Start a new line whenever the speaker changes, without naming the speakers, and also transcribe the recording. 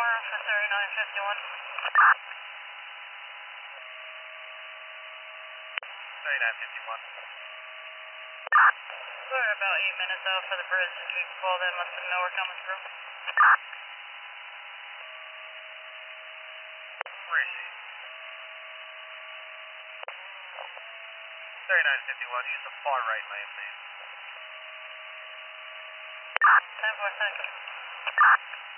for 3951.
3951.
We're about 8 minutes out for the bridge. If you call them, let them know we're coming through.
Where is she? 3951, use the far right lane, please.
10-4, thank you.